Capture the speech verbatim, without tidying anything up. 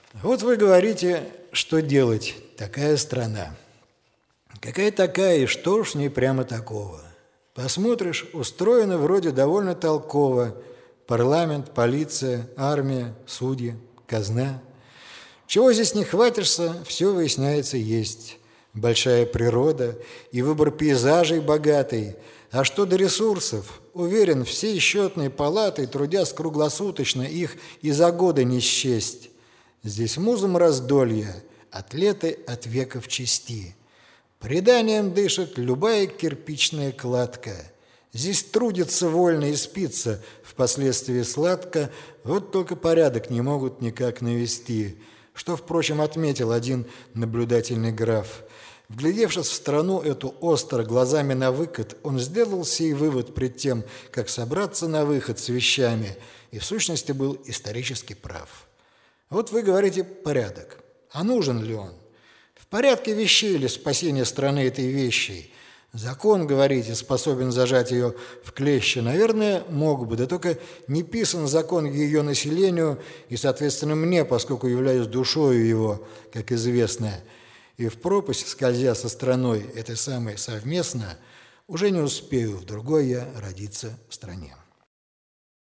Вот вы говорите, что делать, такая страна. Какая такая, и что ж в ней прямо такого? Посмотришь, устроено вроде довольно толково. Парламент, полиция, армия, судьи, казна. Чего здесь не хватишься, все выясняется есть. Большая природа и выбор пейзажей богатый. А что до ресурсов, уверен, все счетные палаты, трудясь круглосуточно, их и за годы не счесть. Здесь музом раздолья, атлеты от века в чести. Преданием дышит любая кирпичная кладка. Здесь трудится вольно и спится, впоследствии сладко, вот только порядок не могут никак навести, что, впрочем, отметил один наблюдательный граф. Вглядевшись в страну эту остро, глазами на выкат, он сделал сей вывод пред тем, как собраться на выход с вещами, и в сущности был исторически прав. Вот вы говорите «порядок». А нужен ли он? В порядке вещей ли спасение страны этой вещей? Закон, говорите, способен зажать ее в клещи. Наверное, мог бы, да только не писан закон ее населению и, соответственно, мне, поскольку являюсь душою его, как известно, и в пропасть, скользя со страной этой самой совместно, уже не успею в другой я родиться стране.